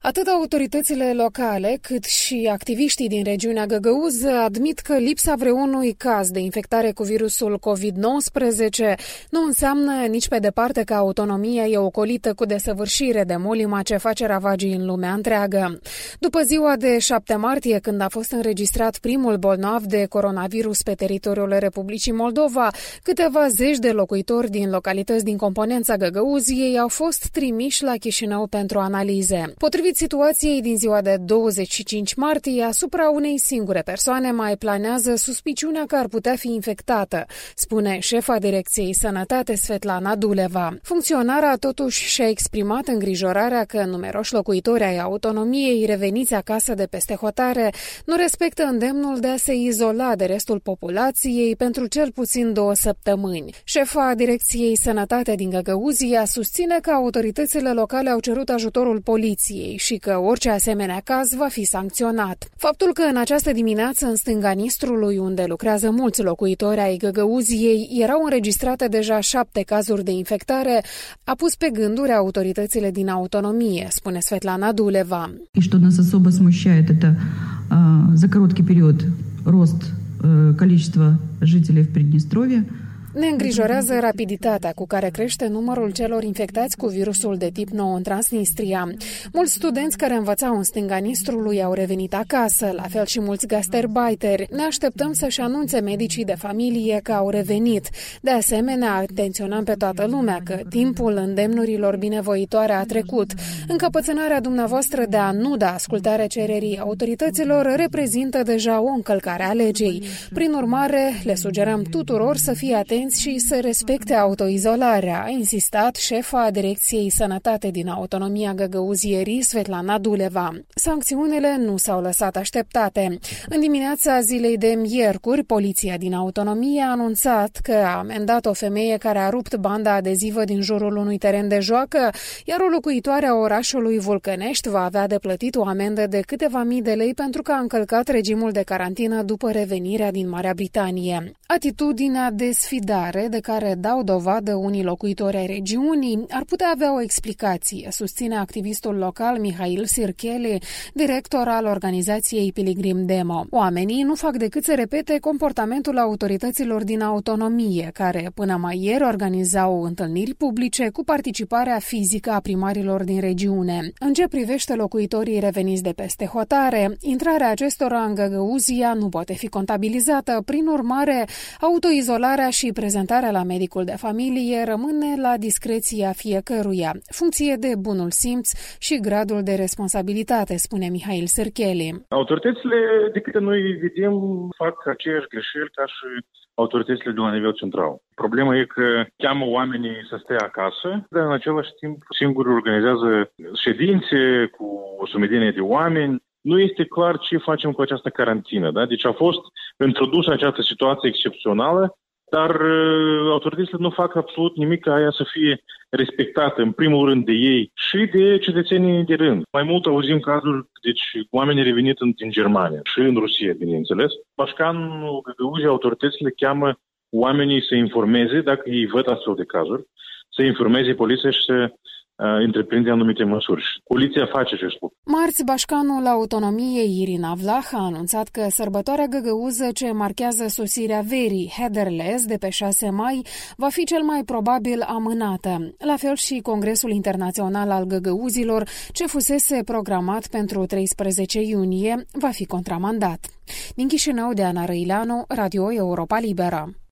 Atât autoritățile locale, cât și activiștii din regiunea Găgăuz admit că lipsa vreunui caz de infectare cu virusul COVID-19 nu înseamnă nici pe departe că autonomia e ocolită cu desăvârșire de molima ce face ravagii în lumea întreagă. După ziua de 7 martie, când a fost înregistrat primul bolnav de coronavirus pe teritoriul Republicii Moldova, câteva zeci de locuitori din localități din componența Găgăuziei au fost trimiși la Chișinău pentru analize. Potrivit situației din ziua de 25 martie, asupra unei singure persoane mai planează suspiciunea că ar putea fi infectată, spune șefa Direcției Sănătate Svetlana Duleva. Funcționara totuși și-a exprimat îngrijorarea că numeroși locuitori ai autonomiei reveniți acasă de peste hotare nu respectă îndemnul de a se izola de restul populației pentru cel puțin 2 săptămâni. Șefa Direcției Sănătate din Găgăuzia susține că autoritățile locale au cerut ajutorul poliției și că orice asemenea caz va fi sancționat. Faptul că în această dimineață în stânga Nistrului, unde lucrează mulți locuitori ai Găgăuziei, erau înregistrate deja 7 cazuri de infectare, a pus pe gânduri autoritățile din autonomie, spune Svetlana Duleva. Și что нас особо смущает это за короткий период рост количества жителей в Приднестровье. Ne îngrijorează rapiditatea cu care crește numărul celor infectați cu virusul de tip nou în Transnistria. Mulți studenți care învățau în stânga Nistrului au revenit acasă, la fel și mulți gastarbeiteri. Ne așteptăm să-și anunțe medicii de familie că au revenit. De asemenea, atenționăm pe toată lumea că timpul îndemnurilor binevoitoare a trecut. Încăpățânarea dumneavoastră de a nu da ascultare cererii autorităților reprezintă deja o încălcare a legii. Prin urmare, le sugerăm tuturor să fie atenți și să respecte autoizolarea, a insistat șefa Direcției Sănătate din Autonomia Găgăuzierii, Svetlana Duleva. Sancțiunile nu s-au lăsat așteptate. În dimineața zilei de miercuri, poliția din Autonomie a anunțat că a amendat o femeie care a rupt banda adezivă din jurul unui teren de joacă, iar o locuitoare a orașului Vulcănești va avea de plătit o amendă de câteva mii de lei pentru că a încălcat regimul de carantină după revenirea din Marea Britanie. Atitudinea de sfidare de care dau dovadă unii locuitori ai regiunii ar putea avea o explicație, susține activistul local Mihail Sircheli, director al organizației Pilgrim Demo. Oamenii nu fac decât să repete comportamentul autorităților din autonomie, care până mai ieri organizau întâlniri publice cu participarea fizică a primarilor din regiune. În ce privește locuitorii reveniți de peste hotare, intrarea acestora în Găgăuzia nu poate fi contabilizată, prin urmare, autoizolarea și prezentarea la medicul de familie rămâne la discreția fiecăruia, funcție de bunul simț și gradul de responsabilitate, spune Mihail Sircheli. Autoritățile, de câte noi vedem, fac aceeași greșeli ca și autoritățile de la nivel central. Problema e că cheamă oamenii să stea acasă, dar în același timp singuri organizează ședințe cu o sumedenie de oameni. Nu este clar ce facem cu această carantină. Da? Deci a fost introdusă această situație excepțională, dar autoritățile nu fac absolut nimic ca aia să fie respectată, în primul rând de ei și de cetățenii de rând. Mai mult auzim cazuri, deci oamenii revenit din Germania și în Rusia, bineînțeles. Bașcanul Găgăuzia, autoritățile cheamă oamenii să informeze, dacă ei văd astfel de cazuri, să informeze poliția și să întreprinde anumite măsuri. Poliția face acest lucru. Marți, bașcanul Autonomiei Irina Vlah a anunțat că sărbătoarea găgăuză ce marchează sosirea verii Hederles de pe 6 mai va fi cel mai probabil amânată. La fel și Congresul Internațional al Găgăuzilor, ce fusese programat pentru 13 iunie, va fi contramandat. Din Chișinău, Diana Răileanu, Radio Europa Liberă.